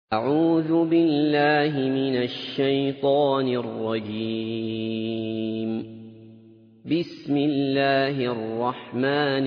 أعوذ بالله من الشيطان الرجيم. بسم الله الرحمن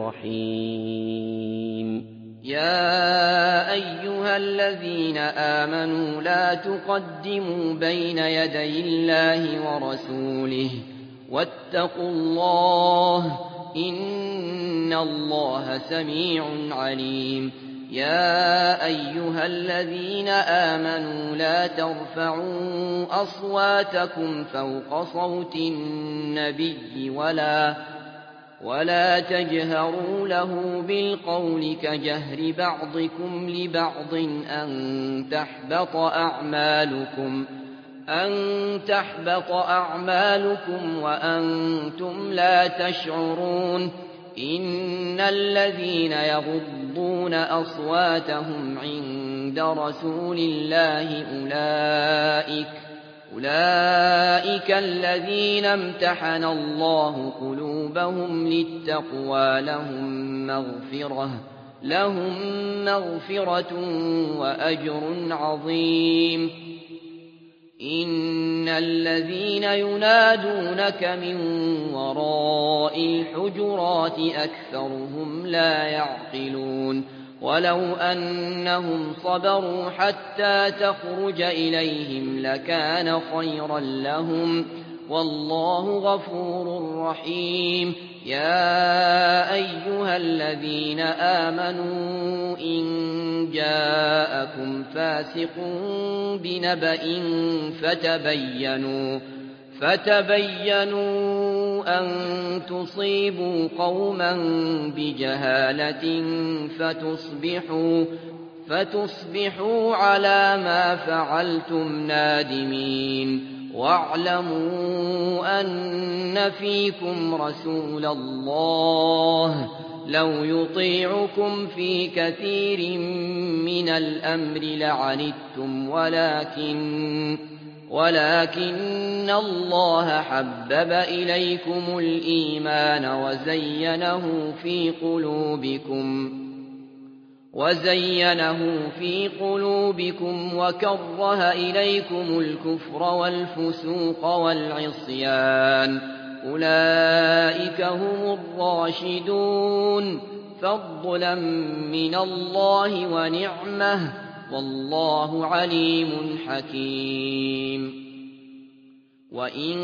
الرحيم. يا أيها الذين آمنوا لا تقدموا بين يدي الله ورسوله واتقوا الله إن الله سميع عليم. يا أيها الذين آمنوا لا ترفعوا أصواتكم فوق صوت النبي ولا تجهروا له بالقول كجهر بعضكم لبعض أن تحبط أعمالكم وأنتم لا تشعرون. إن الذين يغضون أصواتهم عند رسول الله أولئك الذين امتحن الله قلوبهم للتقوى لهم مغفرة وأجر عظيم. إن الذين ينادونك من وراء الحجرات أكثرهم لا يعقلون. ولو أنهم صبروا حتى تخرج إليهم لكان خيرا لهم والله غفور رحيم. يا أيها الذين آمنوا إن جاءكم فاسق بنبأ فتبينوا أن تصيبوا قوما بجهالة فتصبحوا على ما فعلتم نادمين. واعلموا أن فيكم رسول الله لو يطيعكم في كثير من الأمر لعنتم ولكن الله حبب إليكم الإيمان وزينه في قلوبكم وكره إليكم الكفر والفسوق والعصيان أولئك هم الراشدون فضلا من الله ونعمة والله عليم حكيم. وإن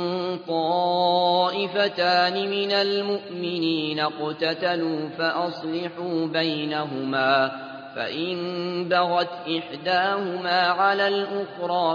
طائفتان من المؤمنين اقتتلوا فأصلحوا بينهما فإن بغت إحداهما على الأخرى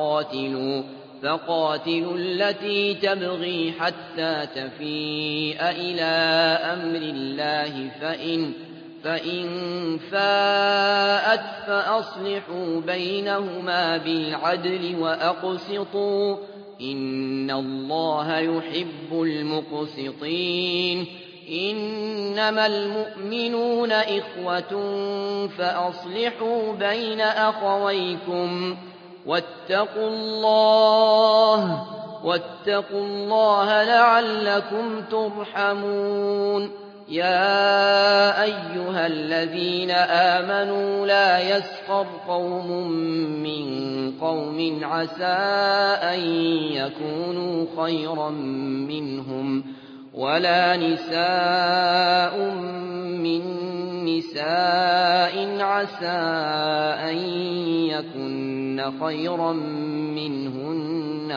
فقاتلوا التي تبغي حتى تفيء إلى أمر الله فإن فاءت فأصلحوا بينهما بالعدل وأقسطوا إن الله يحب المقسطين. إنما المؤمنون إخوة فأصلحوا بين أخويكم واتقوا الله لعلكم ترحمون. يا أيها الذين آمنوا لا يسخر قوم من قوم عسى أن يكونوا خيرا منهم ولا نساء من نساء عسى أن يكن خيرا منهن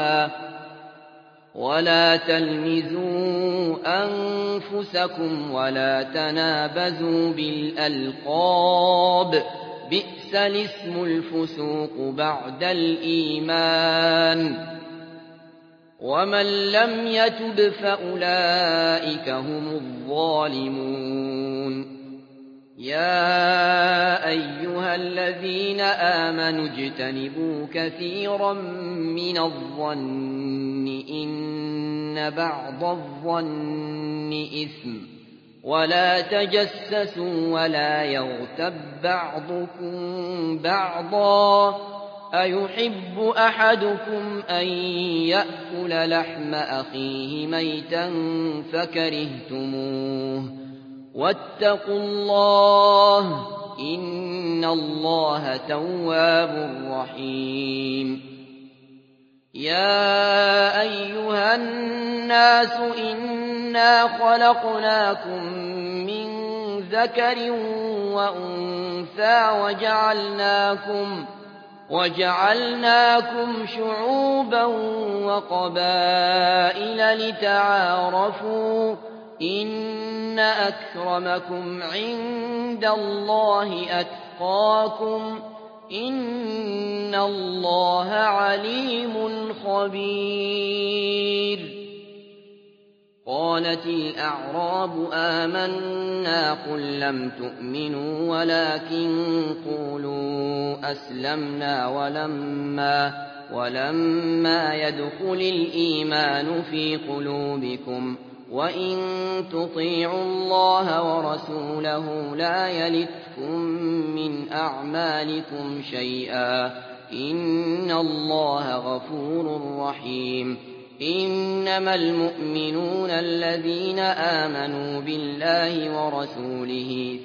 ولا تلمزوا أنفسكم ولا تنابزوا بالألقاب بئس الاسم الفسوق بعد الإيمان ومن لم يتب فأولئك هم الظالمون. يا أيها الذين آمنوا اجتنبوا كثيرا من الظن إن بعض الظن إثم ولا تجسسوا ولا يغتب بعضكم بعضا أيحب أحدكم أن يأكل لحم أخيه ميتا فكرهتموه واتقوا الله إن الله تواب رحيم يا أيها الناس إنا خلقناكم من ذكر وأنثى وجعلناكم شعوبا وقبائل لتعارفوا إن أكرمكم عند الله أتقاكم إن الله عليم خبير قالت الأعراب آمنا قل لم تؤمنوا ولكن قولوا أسلمنا ولما يدخل الإيمان في قلوبكم وإن تطيعوا الله ورسوله لا يلتكم من أعمالكم شيئا إن الله غفور رحيم إنما المؤمنون الذين آمنوا بالله ورسوله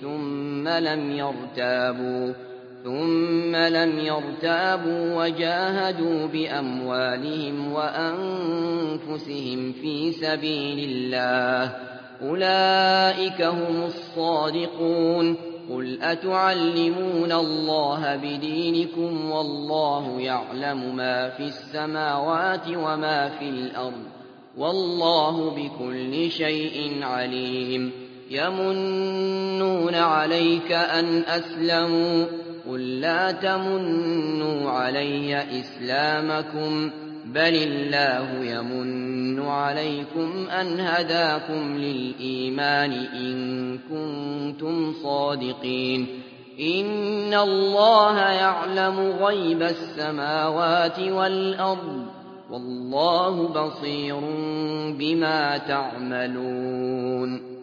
ثم لم يرتابوا وجاهدوا بأموالهم وأنفسهم في سبيل الله أولئك هم الصادقون قل أتعلمون الله بدينكم والله يعلم ما في السماوات وما في الأرض والله بكل شيء عليم يمنون عليك أن أسلموا قل لا تمنوا علي إسلامكم بل الله يمن عليكم أن هداكم للإيمان إن كنتم صادقين إن الله يعلم غيب السماوات والأرض والله بصير بما تعملون